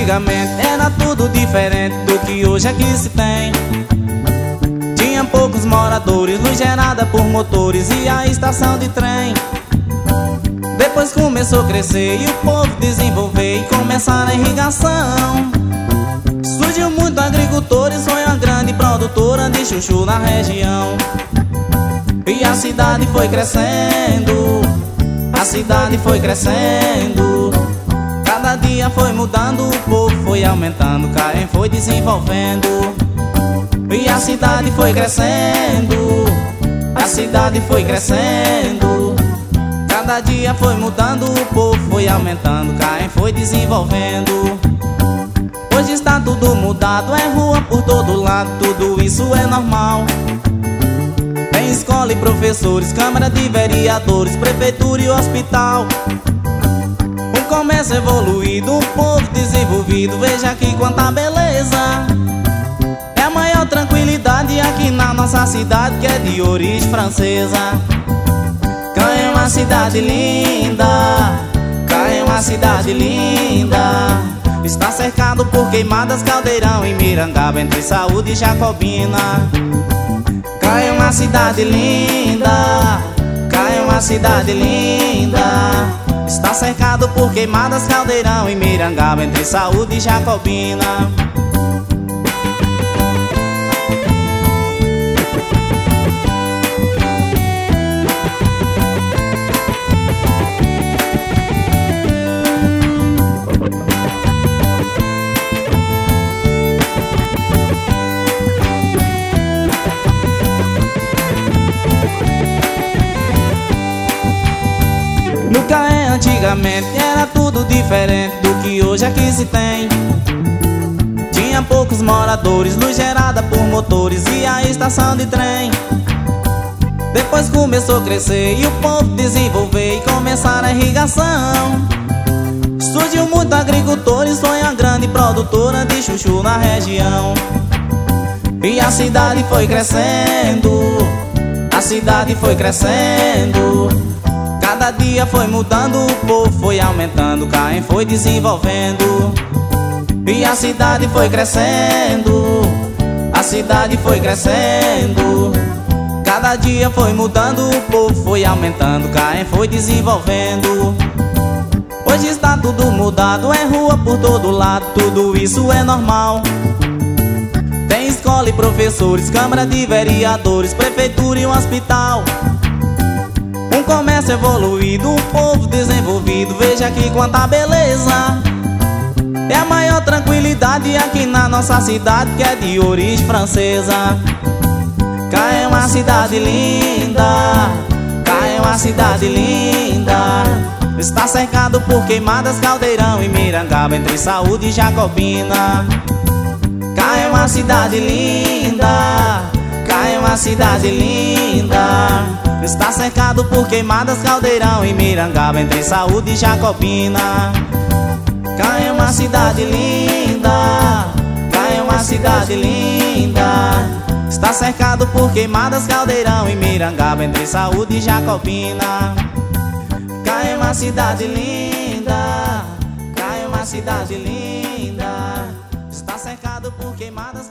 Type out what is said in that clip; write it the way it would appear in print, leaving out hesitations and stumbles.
antigamente era tudo diferente do que hoje aqui se tem. Tinha poucos moradores, luz gerada por motores e a estação de trem. Depois começou a crescer e o povo desenvolver e começar a irrigação. Surgiu muito agricultores, foi uma grande produtora de chuchu na região. E a cidade foi crescendo, a cidade foi crescendo. Cada dia foi mudando, o povo foi aumentando, Caém foi desenvolvendo. E a cidade foi crescendo, a cidade foi crescendo. Cada dia foi mudando, o povo foi aumentando, Caém foi desenvolvendo. Hoje está tudo mudado, é rua por todo lado, tudo isso é normal. Tem escola e professores, câmara de vereadores, prefeitura e hospital. Um comércio evoluído, um povo desenvolvido, veja aqui quanta beleza. É a maior tranquilidade aqui na nossa cidade, que é de origem francesa. Caém é uma cidade linda, Caém é uma cidade linda. Está cercado por Queimadas, Caldeirão e Mirangaba, entre Saúde e Jacobina. Caém é uma cidade linda, Caém é uma cidade linda. Está cercado por Queimadas, Caldeirão e Mirangaba, entre Saúde e Jacobina. No Caém antigamente era tudo diferente do que hoje aqui se tem. Tinha poucos moradores, luz gerada por motores e a estação de trem. Depois começou a crescer e o povo desenvolver e começar a irrigação. Surgiu muito agricultores, foi uma grande produtora de chuchu na região. E a cidade foi crescendo, a cidade foi crescendo. Cada dia foi mudando, o povo foi aumentando, Caém foi desenvolvendo. E a cidade foi crescendo, a cidade foi crescendo. Cada dia foi mudando, o povo foi aumentando, Caém foi desenvolvendo. Hoje está tudo mudado, é rua por todo lado, tudo isso é normal. Tem escola e professores, câmara de vereadores, prefeitura e um hospital. Um comércio evoluído, um povo desenvolvido, veja aqui quanta beleza. É a maior tranquilidade aqui na nossa cidade, que é de origem francesa. Caém é uma cidade linda, Caém é uma cidade linda. Está cercado por Queimadas, Caldeirão e Mirangaba, entre Saúde e Jacobina. Caém é uma cidade linda, Caém é uma cidade linda. Está cercado por Queimadas, Caldeirão e Mirangaba, entre Saúde e Jacobina. Caém é uma cidade linda, Caém é uma cidade linda. Está cercado por Queimadas, Caldeirão e Mirangaba, entre Saúde e Jacobina. Caém é uma cidade linda, Caém é uma cidade linda. Está cercado por Queimadas,